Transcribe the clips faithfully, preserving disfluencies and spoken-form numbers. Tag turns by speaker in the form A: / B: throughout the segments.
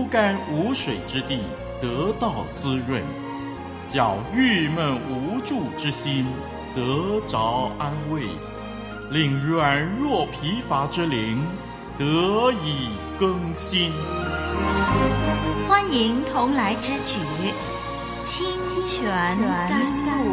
A: 干无水之地得到滋润，叫郁闷无助之心得着安慰，令软弱疲乏之灵得以更新。
B: 欢迎同来之曲《清泉甘露》。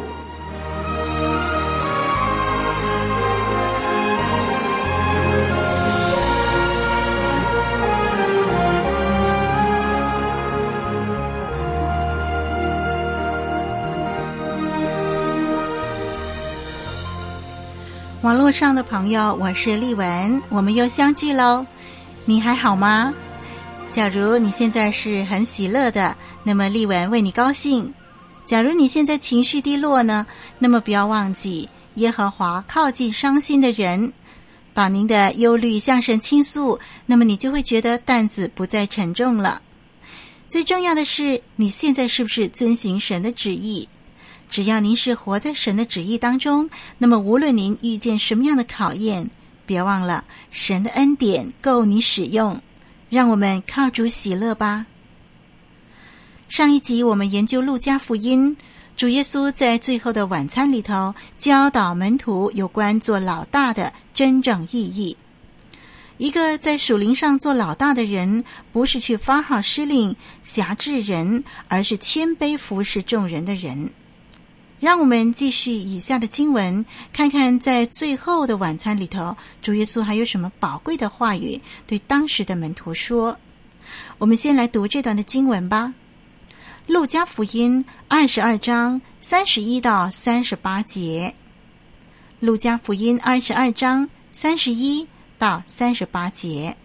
B: 网络上的朋友，我是丽文，我们又相聚喽。你还好吗？假如你现在是很喜乐的，那么丽文为你高兴。假如你现在情绪低落呢，那么不要忘记耶和华靠近伤心的人，把您的忧虑向神倾诉，那么你就会觉得担子不再沉重了。最重要的是，你现在是不是遵行神的旨意？只要您是活在神的旨意当中，那么无论您遇见什么样的考验，别忘了神的恩典够你使用。让我们靠主喜乐吧。上一集我们研究路加福音，主耶稣在最后的晚餐里头教导门徒有关做老大的真正意义。一个在属灵上做老大的人，不是去发号施令辖制人，而是谦卑服侍众人的人。让我们继续以下的经文，看看在最后的晚餐里头，主耶稣还有什么宝贵的话语对当时的门徒说。我们先来读这段的经文吧。路加福音二十二章三十一到三十八节。路加福音二十二章三十一到三十八节。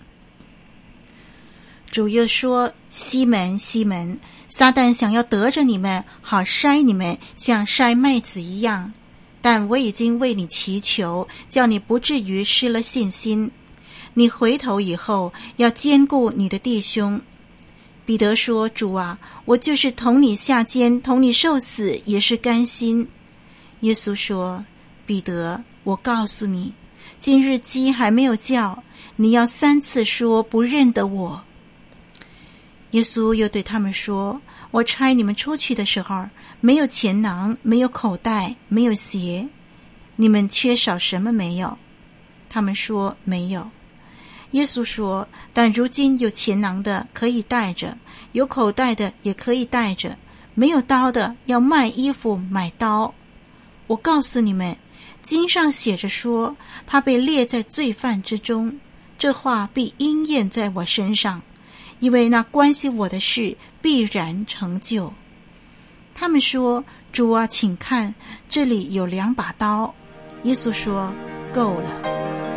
B: 主又说：西门，西门，撒旦想要得着你们，好筛你们，像筛麦子一样。但我已经为你祈求，叫你不至于失了信心。你回头以后，要兼顾你的弟兄。彼得说：主啊，我就是同你下监，同你受死，也是甘心。耶稣说：彼得，我告诉你，今日鸡还没有叫，你要三次说不认得我。耶稣又对他们说：我差你们出去的时候，没有钱囊，没有口袋，没有鞋，你们缺少什么没有？他们说没有。耶稣说：但如今有钱囊的可以带着，有口袋的也可以带着，没有刀的要卖衣服买刀。我告诉你们，经上写着说，他被列在罪犯之中，这话必应验在我身上，因为那关系我的事必然成就。他们说：主啊，请看，这里有两把刀。耶稣说：够了。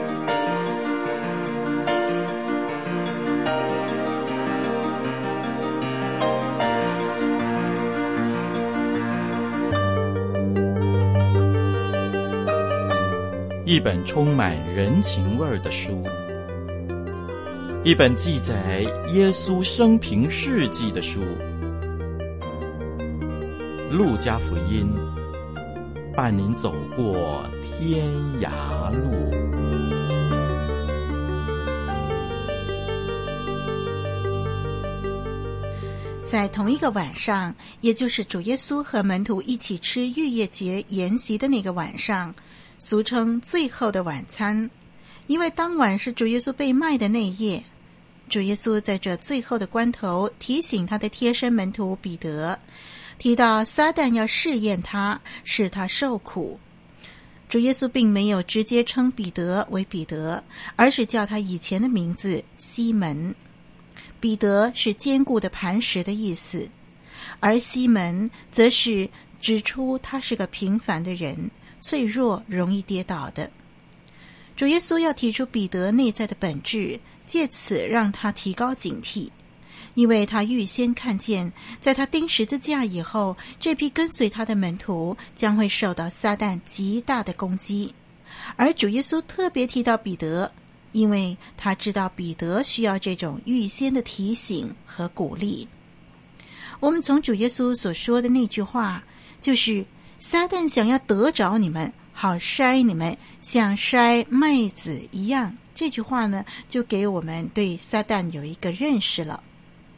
A: 一本充满人情味儿的书，一本记载耶稣生平事迹的书。路加福音，伴您走过天涯路。
B: 在同一个晚上，也就是主耶稣和门徒一起吃逾越节筵席的那个晚上，俗称最后的晚餐，因为当晚是主耶稣被卖的那夜。主耶稣在这最后的关头提醒他的贴身门徒彼得，提到撒旦要试验他，使他受苦。主耶稣并没有直接称彼得为彼得，而是叫他以前的名字西门。彼得是坚固的磐石的意思，而西门则是指出他是个平凡的人，脆弱，容易跌倒的。主耶稣要提出彼得内在的本质，借此让他提高警惕，因为他预先看见，在他钉十字架以后，这批跟随他的门徒将会受到撒旦极大的攻击。而主耶稣特别提到彼得，因为他知道彼得需要这种预先的提醒和鼓励。我们从主耶稣所说的那句话，就是撒旦想要得着你们，好筛你们，像筛麦子一样。这句话呢，就给我们对撒旦有一个认识了。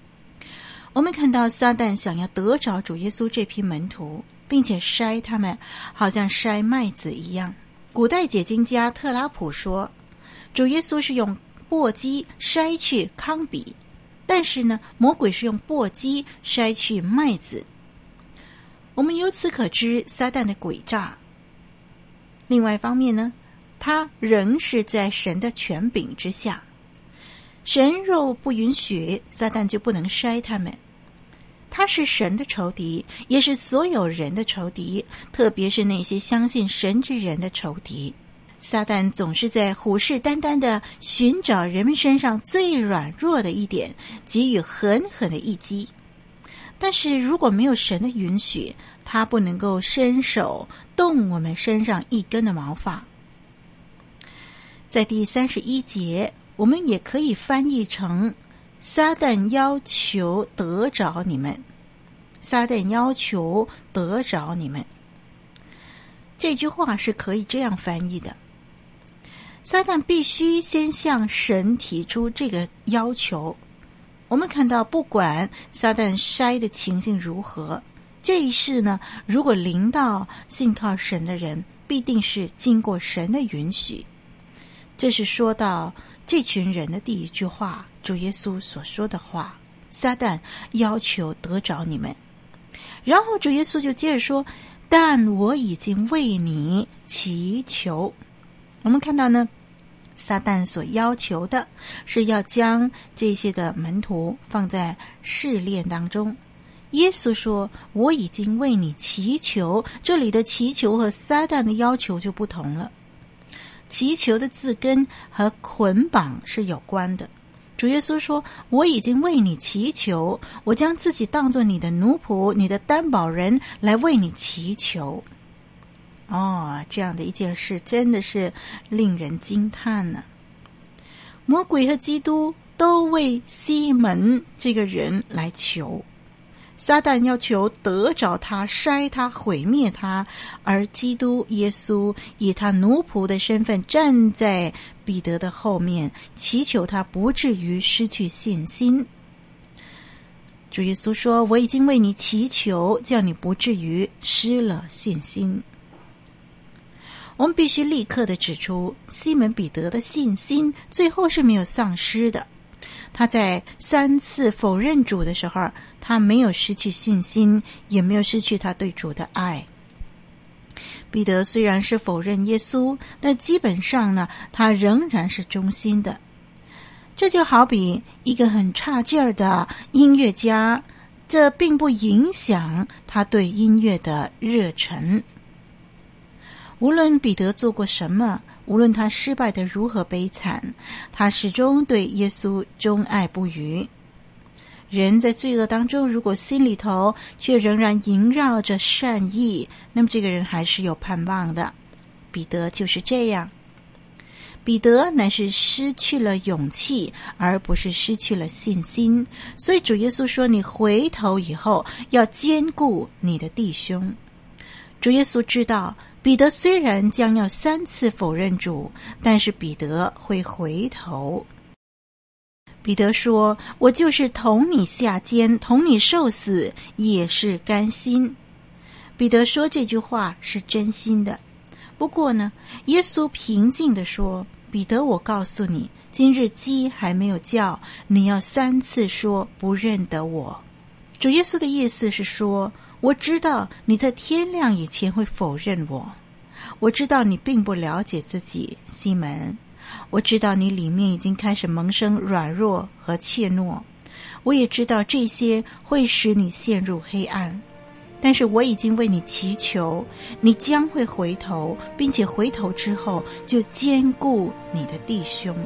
B: 我们看到撒旦想要得着主耶稣这批门徒，并且筛他们，好像筛麦子一样。古代解经家特拉普说，主耶稣是用簸箕筛去糠秕，但是呢，魔鬼是用簸箕筛去麦子。我们由此可知撒旦的诡诈。另外一方面呢，他仍是在神的权柄之下，神若不允许，撒旦就不能筛他们。他是神的仇敌，也是所有人的仇敌，特别是那些相信神之人的仇敌。撒旦总是在虎视眈眈地寻找人们身上最软弱的一点，给予狠狠的一击。但是如果没有神的允许，他不能够伸手动我们身上一根的毛发。在第三十一节，我们也可以翻译成撒旦要求得着你们，撒旦要求得着你们。这句话是可以这样翻译的，撒旦必须先向神提出这个要求。我们看到不管撒旦筛的情形如何，这一事呢，如果临到信靠神的人，必定是经过神的允许。这是说到这群人的第一句话，主耶稣所说的话，撒旦要求得着你们。然后主耶稣就接着说，但我已经为你祈求。我们看到呢，撒旦所要求的是要将这些的门徒放在试炼当中。耶稣说，我已经为你祈求，这里的祈求和撒旦的要求就不同了。祈求的字根和捆绑是有关的。主耶稣说，我已经为你祈求，我将自己当作你的奴仆，你的担保人，来为你祈求。哦，这样的一件事真的是令人惊叹呢。魔鬼和基督都为西门这个人来求，撒旦要求得着他，筛他，毁灭他，而基督耶稣以他奴仆的身份站在彼得的后面，祈求他不至于失去信心。主耶稣说，我已经为你祈求，叫你不至于失了信心。我们必须立刻的指出，西门彼得的信心最后是没有丧失的。他在三次否认主的时候，他没有失去信心，也没有失去他对主的爱。彼得虽然是否认耶稣，但基本上呢，他仍然是忠心的。这就好比一个很差劲儿的音乐家，这并不影响他对音乐的热忱。无论彼得做过什么，无论他失败得如何悲惨，他始终对耶稣钟爱不渝。人在罪恶当中，如果心里头却仍然萦绕着善意，那么这个人还是有盼望的。彼得就是这样。彼得乃是失去了勇气，而不是失去了信心。所以主耶稣说，你回头以后要兼顾你的弟兄。主耶稣知道，彼得虽然将要三次否认主，但是彼得会回头。彼得说，我就是同你下监，同你受死，也是甘心。彼得说这句话是真心的。不过呢，耶稣平静地说，彼得，我告诉你，今日鸡还没有叫，你要三次说不认得我。主耶稣的意思是说，我知道你在天亮以前会否认我，我知道你并不了解自己，西门，我知道你里面已经开始萌生软弱和怯懦，我也知道这些会使你陷入黑暗，但是我已经为你祈求，你将会回头，并且回头之后就兼顾你的弟兄。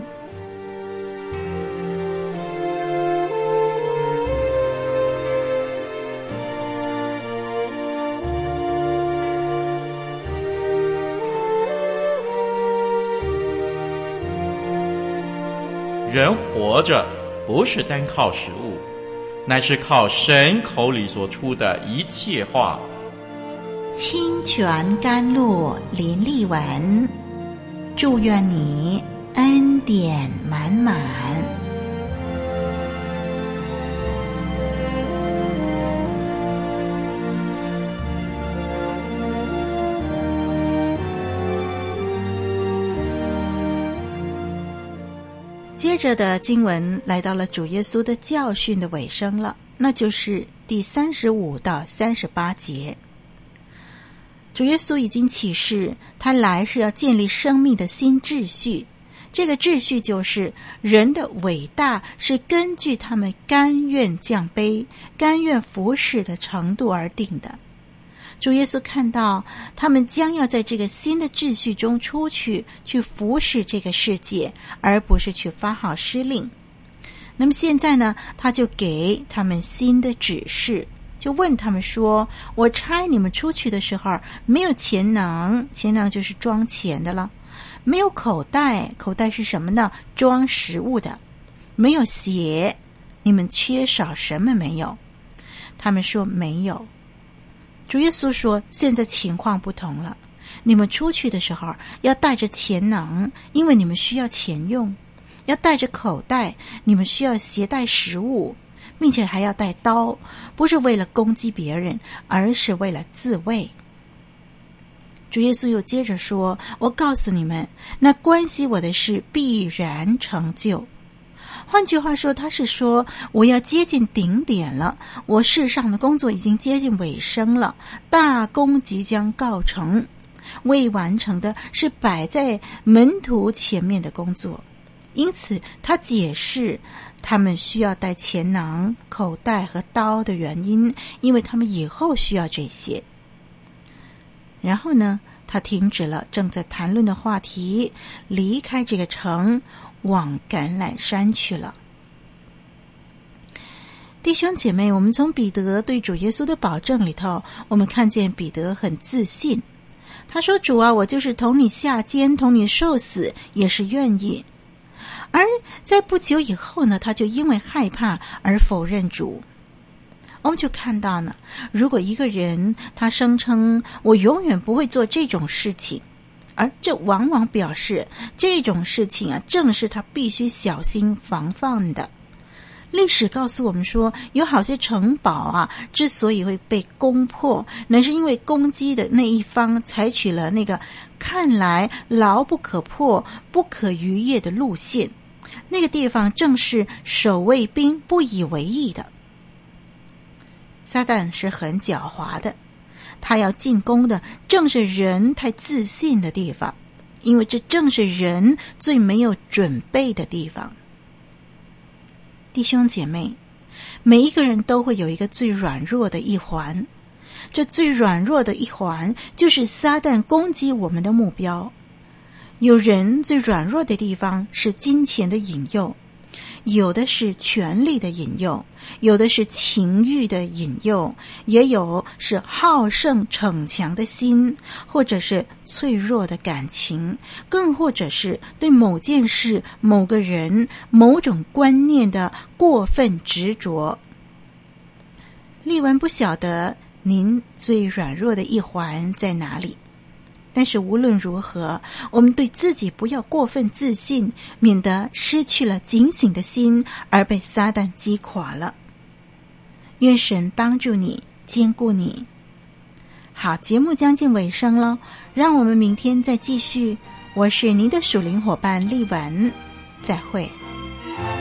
A: 人活着不是单靠食物，乃是靠神口里所出的一切话。
B: 清泉甘露林立文，祝愿你恩典满满。 接着的经文来到了主耶稣的教训的尾声了，那就是第三十五到三十八节。主耶稣已经启示，他来是要建立生命的新秩序。这个秩序就是人的伟大是根据他们甘愿降卑、甘愿服侍的程度而定的。主耶稣看到他们将要在这个新的秩序中出去，去服侍这个世界，而不是去发号施令。那么现在呢，他就给他们新的指示，就问他们说，我差你们出去的时候，没有钱囊，钱囊就是装钱的了，没有口袋，口袋是什么呢？装食物的，没有鞋，你们缺少什么没有？他们说没有。主耶稣说，现在情况不同了，你们出去的时候要带着钱囊，因为你们需要钱用，要带着口袋，你们需要携带食物，并且还要带刀，不是为了攻击别人，而是为了自卫。主耶稣又接着说，我告诉你们，那关系我的事必然成就。换句话说，他是说我要接近顶点了，我世上的工作已经接近尾声了，大功即将告成，未完成的是摆在门徒前面的工作。因此他解释他们需要带钱囊、口袋和刀的原因，因为他们以后需要这些。然后呢，他停止了正在谈论的话题，离开这个城，往橄榄山去了。弟兄姐妹，我们从彼得对主耶稣的保证里头，我们看见彼得很自信。他说，主啊，我就是同你下监，同你受死，也是愿意。而在不久以后呢，他就因为害怕而否认主。我们就看到呢，如果一个人他声称我永远不会做这种事情，而这往往表示这种事情啊，正是他必须小心防范的。历史告诉我们说，有好些城堡啊，之所以会被攻破，那是因为攻击的那一方采取了那个看来牢不可破、不可逾越的路线。那个地方正是守卫兵不以为意的。撒旦是很狡猾的，他要进攻的正是人太自信的地方，因为这正是人最没有准备的地方。弟兄姐妹，每一个人都会有一个最软弱的一环，这最软弱的一环就是撒旦攻击我们的目标。有人最软弱的地方是金钱的引诱，有的是权力的引诱，有的是情欲的引诱，也有是好胜逞强的心，或者是脆弱的感情，更或者是对某件事、某个人、某种观念的过分执着。丽文不晓得您最软弱的一环在哪里，但是无论如何，我们对自己不要过分自信，免得失去了警醒的心，而被撒旦击垮了。愿神帮助你，坚固你。好，节目将近尾声了，让我们明天再继续。我是您的属灵伙伴丽文，再会。